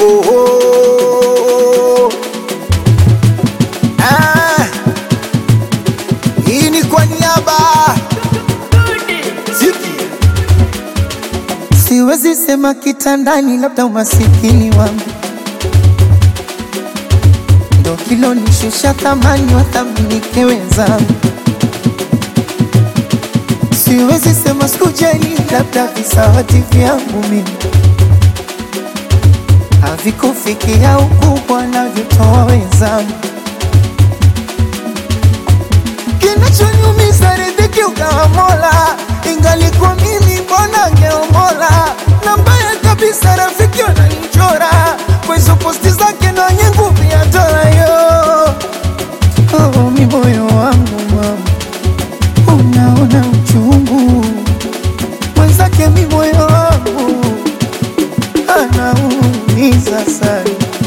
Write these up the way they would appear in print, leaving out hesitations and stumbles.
oh, oh. Hii ni kwa niaba Ziki. Siwezi sema kitandani, labda umasikini wangu ndo kilo nishusha thamani, wathaminike wenzangu. Siwezi sema sikujali, labda visawati vyangu mimi havikufikia ukubwa na vitoa wenzangu. Kinachoniumiza riziki ukawa Mola, ingalikuwa mimi mbona ngeomola. Na mbaya kabisa rafiki wananichora kwa hizo posti zake na wenye nguvu ya dola yo. Oh, mi moyo wangu mama, unaona uchungu mwenzake, mi moyo wangu anaumiza sana.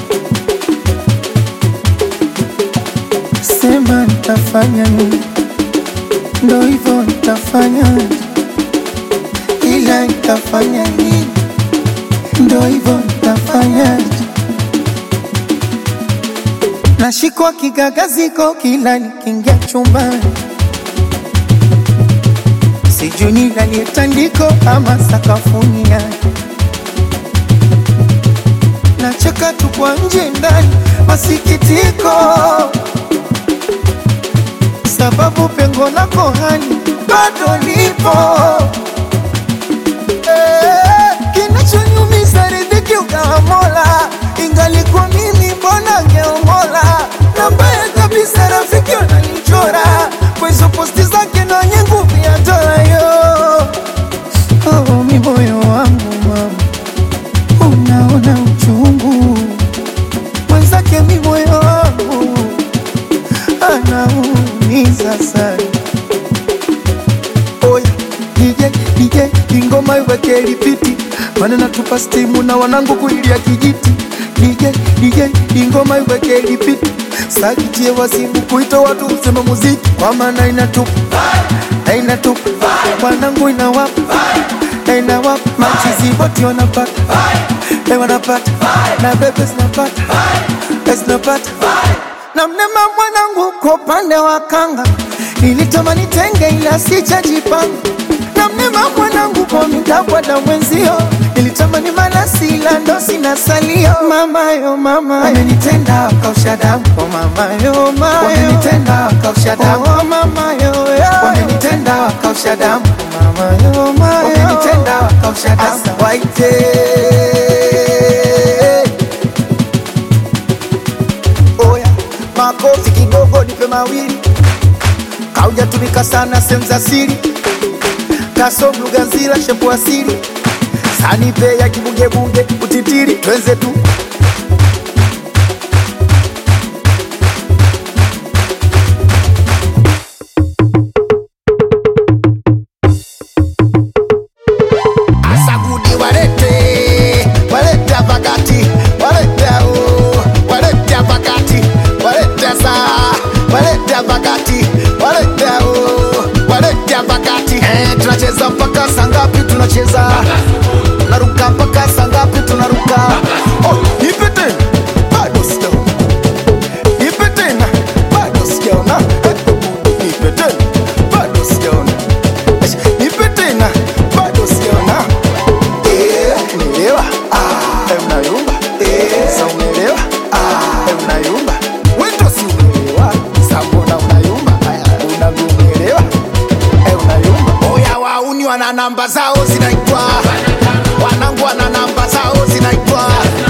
Sema nitafanya nini, ndo hivyo nitafanya, ila nitafanya nini, ndo hivyo nitafanya. Nashikwa kigagaziko kila nikiingia chumbani, sijui nilalie tandiko ama sakafuni yake. Nacheka tu kwa nje ndani masikitiko, sababu pengo lako hani bado lipo. Kinachoniumiza riziki ukawa Mola, ingalikuwa mimi mbona ngeomola. Na mbaya kabisa rafiki wananichora kwa hizo posti zake na wenye nguvu ya dola yo. Oh, mi moyo wangu mama, unaona uchungu mwenzake, mi moyo wangu anaumiza sana. Oya DJ ingoma iweke lipiti, mana natupa stimu na wanangu kuilia kijiti. DJ ingoma iweke lipiti, sakitie wasibu kuita watu usema muziki, kwa maana inatupa wanangu inawapa machizi boti wanapata wanapata na bebe zinapata na mnema mwanangu kwa upande wa kanga, nilitamani tenge ila sijajipanga. Na mnema mwanangu kwa midabwa na mwenzio, nilitamani malasi ila ndo sina salio. Mama yo mama, wamenitenda wakausha damu. Oh mama yo mama, wamenitenda wakausha damu. Oh mama yo wamenitenda wakausha damu. Mama yo mama, wamenitenda wakausha damu. Waite makofi kidogo nipe mawili, kauja tumika sana sehemu za siri, kaso mluga nzila shepu asili, sanipe ya kibugebunge utitiri, twenze tu asagudi walete apakati, walete apakati, walete apakati. Tunacheza mpaka sangapi? Tunacheza naruka mpaka sangapi? Tunaruka. Oh, nipe tena bado sijaona, nipe tena bado sijaona, nipe tena bado sijaona, nipe tena bado sijaona. Unaelewa? Unayumba. Sasa unaelewa? Unayumba. Wewe si unaelewa? Sasa unayumba. Unaelewa? Unayumba. Oya wauni wana namba zao zinaitwa, wanangu wana namba zao zinaitwa.